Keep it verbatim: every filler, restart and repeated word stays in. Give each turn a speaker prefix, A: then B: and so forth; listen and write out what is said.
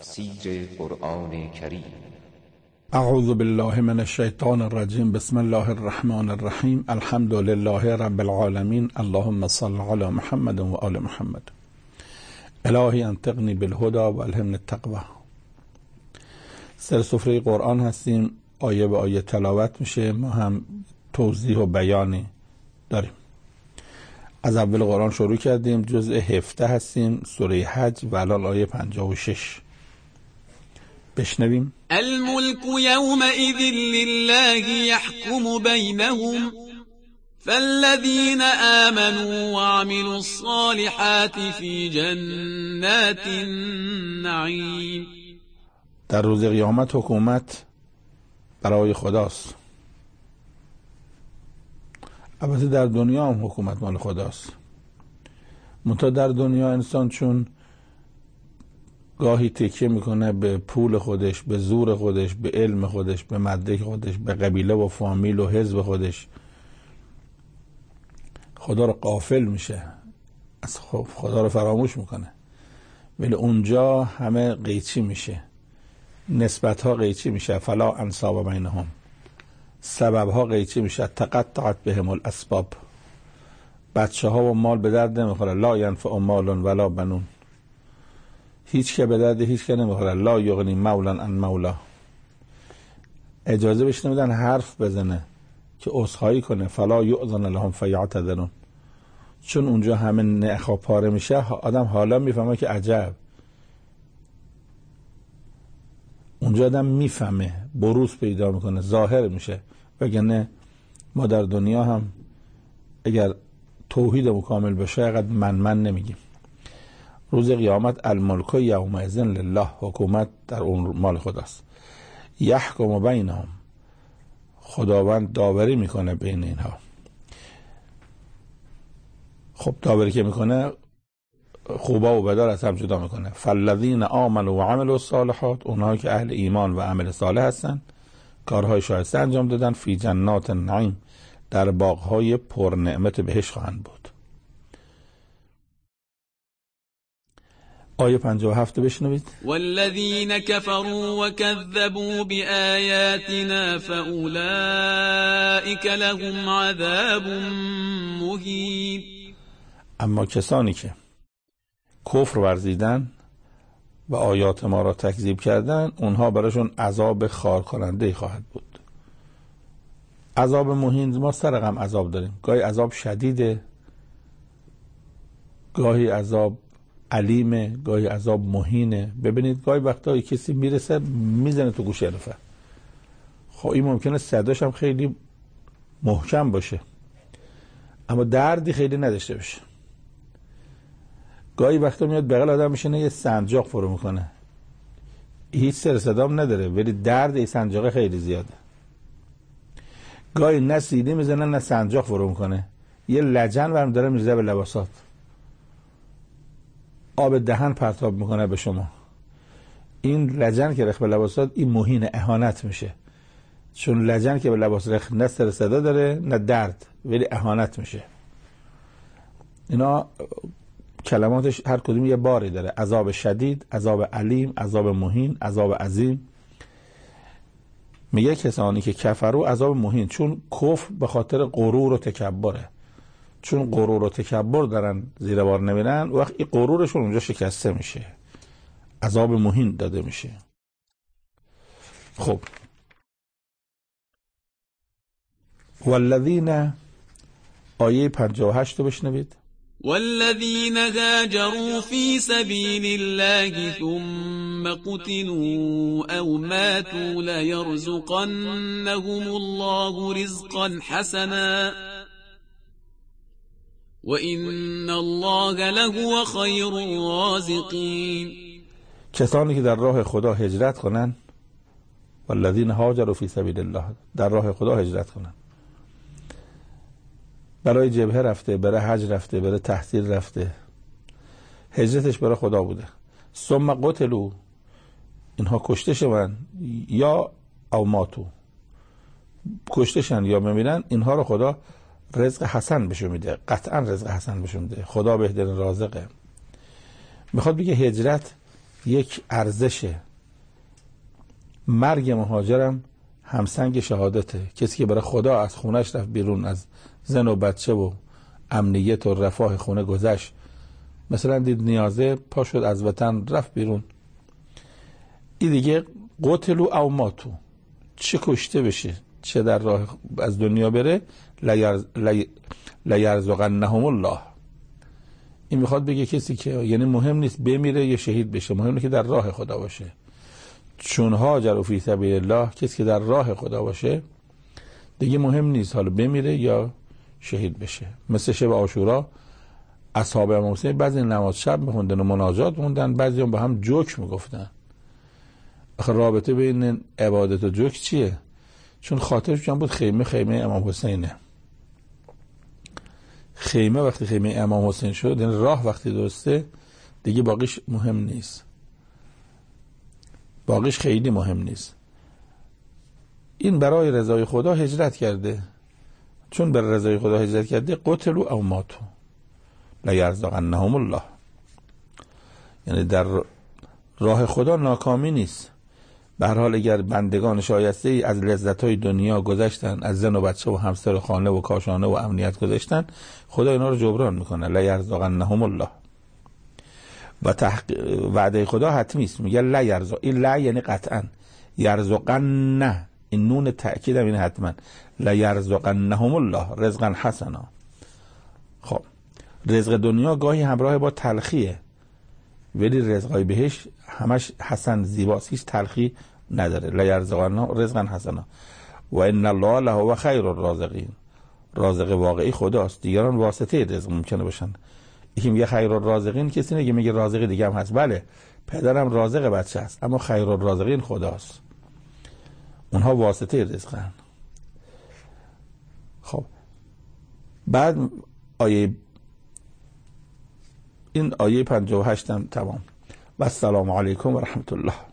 A: تفسیر قرآن کریم.
B: اعوذ بالله من الشیطان الرجیم. بسم الله الرحمن الرحیم. الحمد لله رب العالمین. اللهم صل علی محمد و آل محمد. الهی انطقنی بالهدى و الهمنی التقوی. سر سفره قرآن هستیم، آیه به آیه تلاوت میشه، ما هم توضیح و بیانی داریم. از اول قرآن شروع کردیم، جزء هفده هستیم، سوره حج و الان آیه پنجاه و شش. بشنویم.
C: الملك يومئذ لله يحكم بينهم فالذين آمنوا وعملوا الصالحات في جنات النعيم.
B: در روز قیامت حکومت برای خداست. البته در دنیا هم حکومت مال خداست، منتها در دنیا انسان چون گاهی تکیه میکنه به پول خودش، به زور خودش، به علم خودش، به مدرک خودش، به قبیله و فامیل و حزب خودش، خدا رو غافل میشه، از خدا رو فراموش میکنه. ولی اونجا همه قیچی میشه، نسبت ها قیچی میشه. فلا انساب بینهم، سبب ها قیچی میشه. تقطعت بهم الاسباب، بچه ها و مال به درد نمیخوره. لا ینفع مال ولا بنون، هیچ که به درد هیچ که نمیخوره. لا یغنی مولا عن مولا، اجازه بهش نمیدن حرف بزنه که عذرخواهی کنه. فلا یؤذن لهم فیعتذرون، چون اونجا همه نخا پاره میشه، آدم حالا میفهمه که عجب. اونجا آدم میفهمه، بروز پیدا میکنه، ظاهر میشه. وگرنه ما در دنیا هم اگر توحید مکامل بشه اقدر من من نمیگیم. روز قیامت الملک یومئذ لله، حکومت در اون مال خداست. یحکم بینهم، خداوند داوری میکنه بین اینها. خب داوری که میکنه خوبا و بدا از هم جدا میکنه. فالذین آمنوا و عملوا الصالحات، اونها که اهل ایمان و عمل صالح هستن، کارهای شایسته انجام دادن، فی جنات النعیم، در باغهای پر نعمت بهشت خواهند بود. آیه پنجاه و هفت بشنوید.
C: والذین کفروا وکذبوا بآیاتنا فاولئک لهم عذاب مهین.
B: اما کسانی که کفر ورزیدن و آیات ما را تکذیب کردن، اونها براشون عذاب خار کننده خواهد بود. عذاب مهین، ما سر غم عذاب داریم، گاهی عذاب شدیده، گاهی عذاب علیمه، گاهی عذاب مهینه. ببینید گاهی وقتا کسی میرسه میزنه تو گوش علفه، خب این ممکنه صداش هم خیلی محکم باشه اما دردی خیلی نداشته باشه. گاهی وقتا میاد بغل آدم میشینه یه سنجاق فرو میکنه، هیچ سر صدام نداره ولی درد این سنجاقه خیلی زیاده. گاهی نه سیلی میزنه نه سنجاق فرو میکنه، یه لجن برم داره میرزه به لباسات، آب دهن پرتاب میکنه به شما. این لجن که رخ به لباسات، این مهین اهانت میشه، چون لجن که به لباس رخ نه سر صدا داره نه درد ولی اهانت میشه. اینا کلماتش هر کدوم یه باری داره: عذاب شدید، عذاب علیم، عذاب مهین، عذاب عظیم. میگه کسانی که کفرو عذاب مهین، چون کفر به خاطر غرور و تکبره، چون غرور و تکبر دارن زیر بار نمیرن، وقت این غرورشون اونجا شکسته میشه، عذاب مهین داده میشه. خب والذین، آیه پنجاه و هشت رو بشنوید.
C: والذین هاجروا فی سبیل الله ثم قتلوا او ماتوا لیرزقنهم الله رزقا حسنا وَإِنَّ اللَّهَ لَهُوَ خَيْرُ الرَّازِقِينَ.
B: کسانی که در راه خدا هجرت کنن، والذین هاجروا فی سبیل الله، در راه خدا هجرت کنن، برای جبهه رفته، برای حج رفته، برای تحصیل رفته، هجرتش برای خدا بوده. ثم قتلوا، اینها کشته شدن، یا او ماتو، کشته شدن یا میمیرن، اینها رو خدا رزق حسن بهشون میده، قطعا رزق حسن بهشون میده. خدا بهترین رازقه. میخواد بگه هجرت یک ارزشه. مرگ مهاجرم همسنگ شهادته. کسی که برای خدا از خونش رفت بیرون، از زن و بچه و امنیت و رفاه خونه گذشت، مثلا دید نیازه، پا شد از وطن رفت بیرون، این دیگه قتلو او ماتو، چه کشته بشه چه در راه از دنیا بره، لیرزقنهم الله. این میخواد بگه کسی که یعنی مهم نیست بمیره یا شهید بشه، مهم نیست که در راه خدا باشه. چون هاجر فی سبیل الله، کسی که در راه خدا باشه دیگه مهم نیست حالا بمیره یا شهید بشه. مثل شب عاشورا اصحاب امام حسین بعضی نماز شب میخوندن و مناجات میخوندن، بعضی هم به هم جوک میگفتن. آخه رابطه بین عبادت و جوک چیه؟ چون خاطرش جان بود خیمه خیمه امام حسینه. خیمه وقتی خیمه امام حسین شد، یعنی راه وقتی درسته دیگه باقیش مهم نیست، باقیش خیلی مهم نیست. این برای رضای خدا هجرت کرده، چون بر رضای خدا هجرت کرده قتلوا او ماتوا لیرزقنهم الله. یعنی در راه خدا ناکامی نیست. به هر حال اگر بندگان شایسته ای از لذت‌های دنیا گذشتن، از زن و بچه و همسر و خانه و کاشانه و امنیت گذشتن، خدا اینا رو جبران میکنه. لیرزقنهم الله. و تحقیق وعده خدا حتمی است، میگه لا یرزق، این لا یعنی قطعا، یرزقن نه، این نون تأکید هم این حتما، لا یرزقنهم الله رزقا حسنا. خب رزق دنیا گاهی همراه با تلخیه، ولی رزقای بهش همش حسن زیباست، هیچ تلخی نداره. لا یرزقنهم رزقا حسنا و ان الله له خیر الرازقین. رازق واقعی خداست، دیگران واسطه رزق ممکنه باشن. یکی میگه خیر الرازقین، کسی نمیگه میگه رازق دیگه هم هست. بله پدرم رازق بچه است، اما خیر الرازقین خداست، اونها واسطه رزقن. خب بعد آیه این آیه پنجاه و هشت هم تمام. و السلام علیکم و رحمت الله.